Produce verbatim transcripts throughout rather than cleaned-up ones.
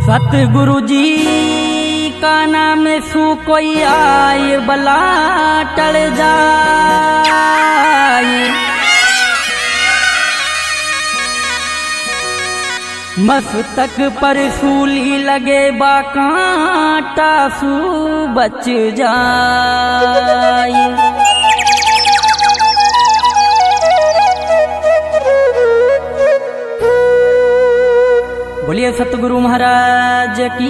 सतगुरु जी का नाम सु कोई आए बला टल जाए। मस्तक पर सूली लगे बा कांटा सु बच जाए। बोलिए सतगुरु महाराज की।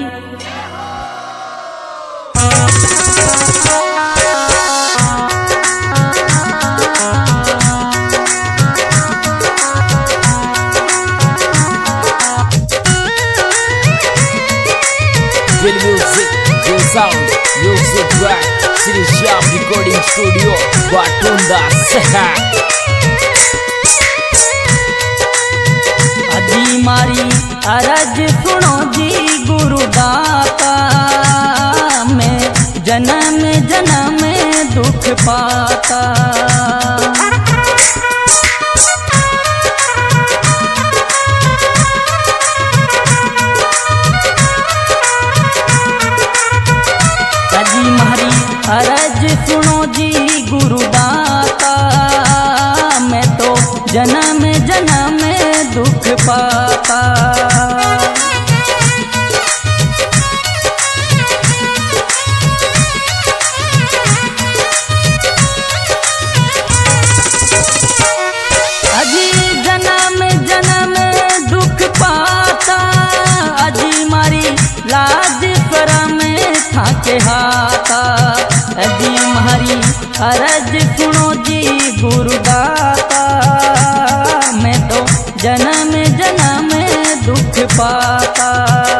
Real music, real sound, music track, City Shop Recording Studio, Batunda Seha। अजी मारी अरज सुनो जी गुरुदाता, मैं जन्म जन्म दुख पाता। अजी मारी अरज सुनो जी गुरुदाता, मैं तो जन्म जन्म दुख पाता। अजी जन्म जन्म दुख पाता, अजी मारी लाज शरम थाके हाथा। अजी मारी अरज सुनो जी गुरुदाता, मैं तो जन्म जन्म दुख पाता।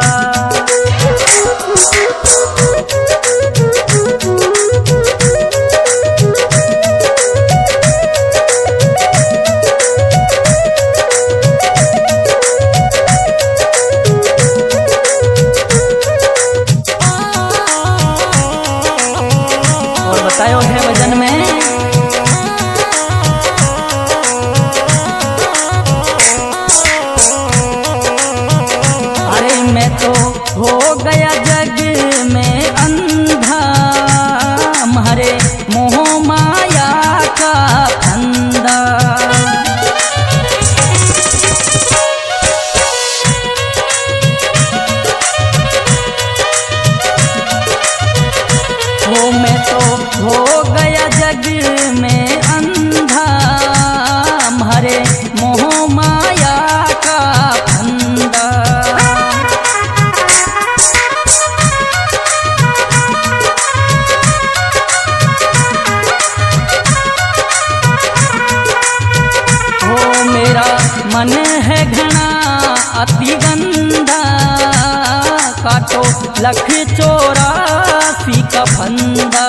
और बतायो है वजन में मैं तो हो गया जग में अंधा, मारे मोह माया का फंदा। हो मैं तो हो गया जग में अंधा, मारे मोह माया का फंदा। मेरा मन है घना अति गंदा, काटो लख चौरासी का फंदा।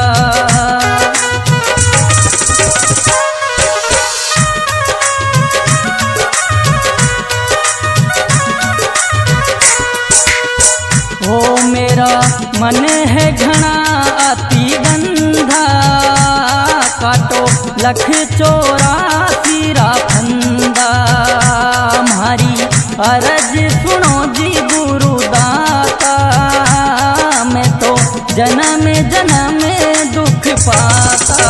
ओ मेरा मन है घना अति गंधा, काटो लख चौरासी रा फंदा। मारी अरज सुनो जी गुरुदाता, मैं तो जन्म जन्म दुख पाता।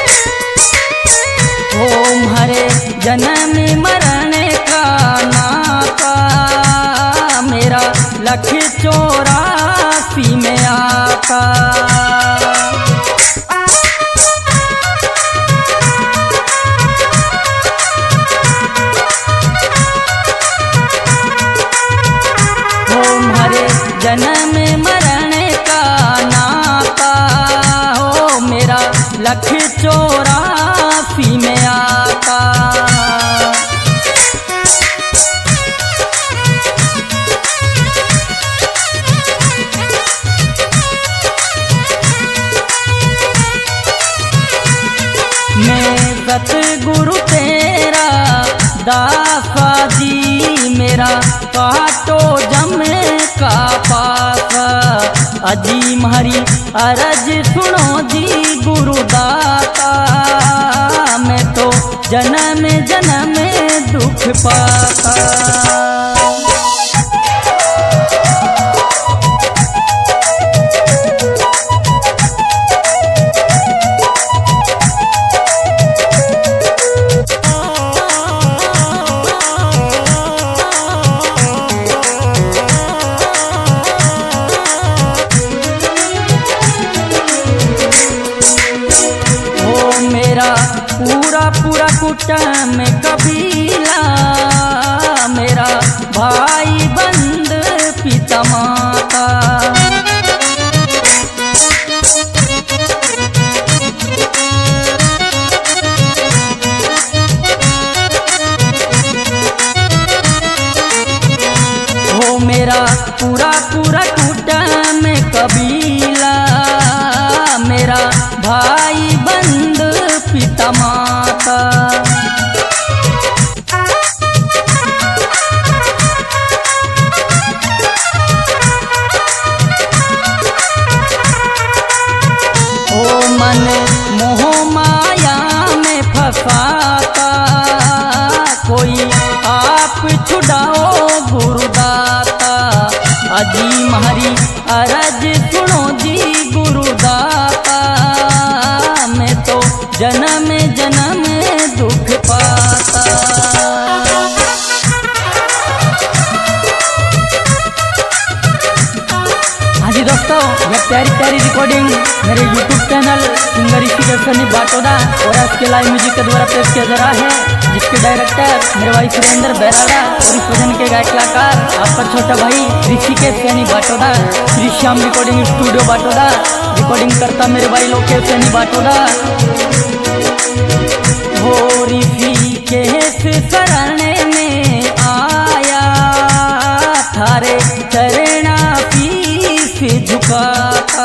जन्म मरण का नाम दासा जी मेरा काटो जमे का पास। अजी हमारी अरज सुनो जी गुरुदाता, मैं तो जन्म जन्म दुख पाता। पूरा पूरा कुटुंब कबीला मेरा भाई बंद पिता माता। हो मेरा पूरा पूरा कुटुंब कबीला मेरा भाई बंद पिता माता। ओ मन मोह माया में फंसाता, कोई आप छुड़ाओ गुरुदाता। अजी हमारी अरज सुनो जी गुरुदाता, मैं तो जन्म जन्म दुख पाता। हाँ जी दोस्तों, यह प्यारी प्यारी रिकॉर्डिंग मेरे YouTube channel singer Rishikesh Sunny Batoda और इसके लाइव म्यूजिक के द्वारा पेश किया जा रहा है, जिसके डायरेक्टर मेरे भाई सुरेंद्र बैराड़ा और इस भजन के गायक कलाकार आपका छोटा भाई Rishikesh Sunny Batoda. Shri Shyam recording studio Batoda recording करता मेरे भाई लोकेश सनी बाटोदा। हो ऋषिकेश शरण में आया, थारे चरणा पीस झुकाता।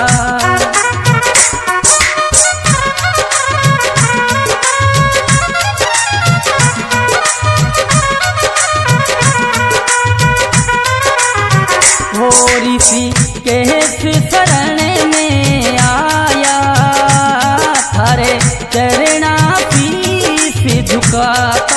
हो ऋषिकेश शरण में आया, थारे चरणा पीस झुकाता।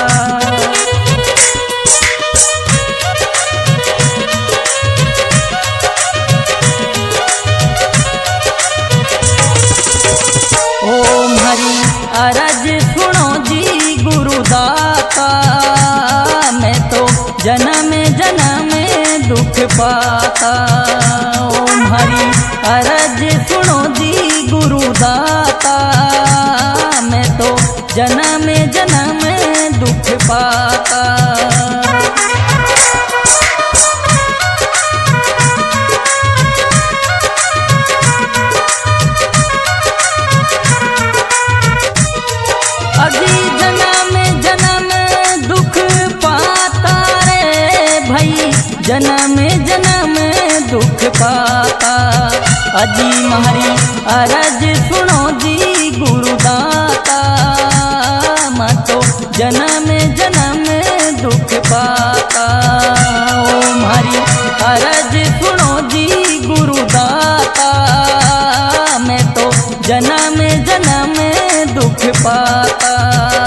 ओम हरि अरज सुनो जी गुरुदाता, मैं तो जन्म जन्म दुख पाता। ओम हरि अरज सुनो जी गुरुदाता, मैं तो जन्म जन्म दुख पाता। अजी जन्म जन्म दुख पाता रे भाई, जन्म जन्म दुख पाता। अजी हमारी अरज सुनो जी गुरुदाता, मैं तो जन्म जन्म दुख पाता। ओम हरि अरज सुनो जी गुरुदाता, मैं तो जन्म जन्म दुख पाता।